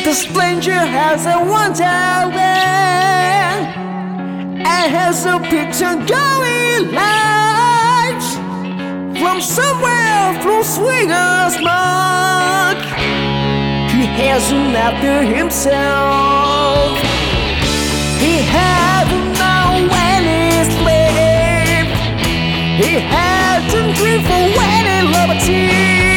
The stranger has a wonderland and has a picture going lights from somewhere through swingers mark. He hasn't after himself. He hasn't known when he's late. He hasn't dreamed for when he liberty.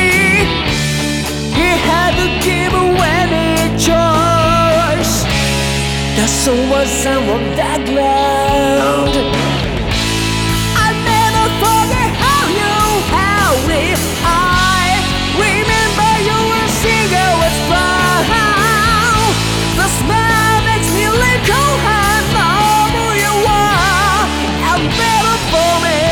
He had to give away any choice. The soul was on that ground. I never forget how you held me. I remember you were single with frown. The smile makes me let go and know who you are and better for me.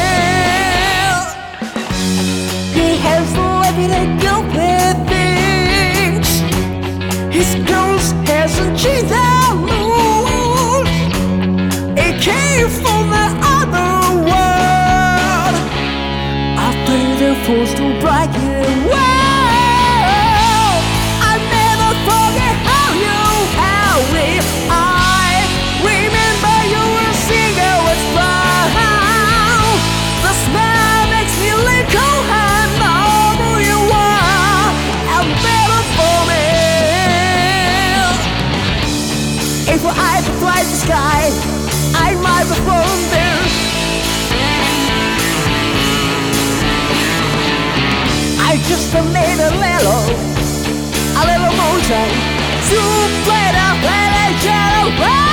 He has everyday guilt with things. His ghost hasn't changed that mood. It came from the other world. After the forced to bright world, I never forget how you held me. I remember you were single with frown. The smile makes me let go and know who you are and better for me. If I could fly the sky, I might have flown there. I just made a little motion to play the shadow.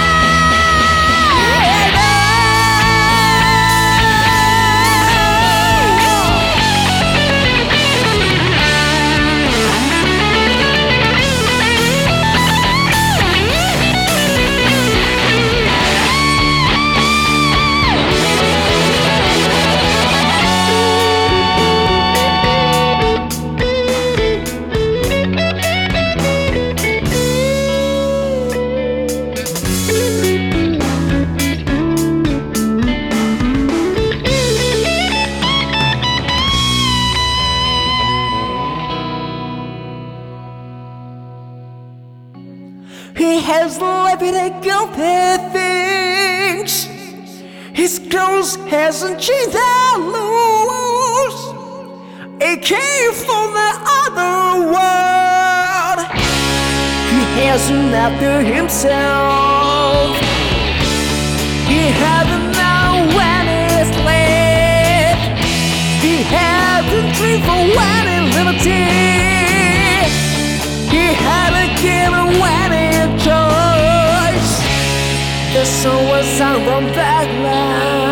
He has everyday guilty things. His clothes hasn't changed that loose. It came from the other world. He hasn't after himself. He hasn't known when he's late. He hasn't dreamed for when in liberty. He hadn't given any choice. The sun was out from that land.